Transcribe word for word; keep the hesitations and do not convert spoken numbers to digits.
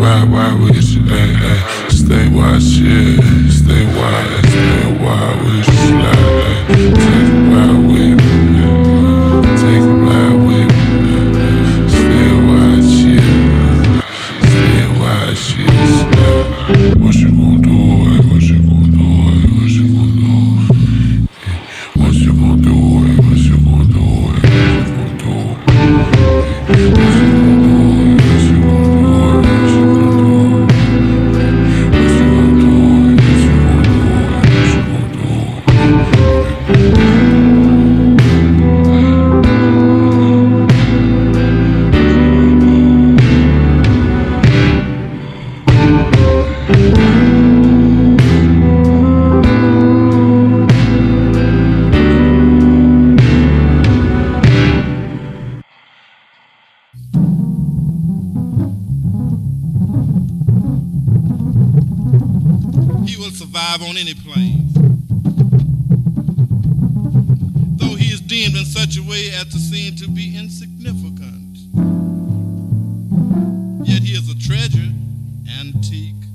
ride, ride with you, ay, ay. Stay wide, shit. Stay wide, stay wide with you, slide, ay. Take a ride with me, take a ride with me. Stay wide, shit. Stay wide, shit, slide. What you gon' do, ay? What you gon' do, ay? What you gon' do? What you gon' do, ay? What you gon' do, ay? What you gon' do? What you gon' do? He will survive on any plane. Though he is deemed in such a way as to seem to be insignificant, yet he is a treasure, antique,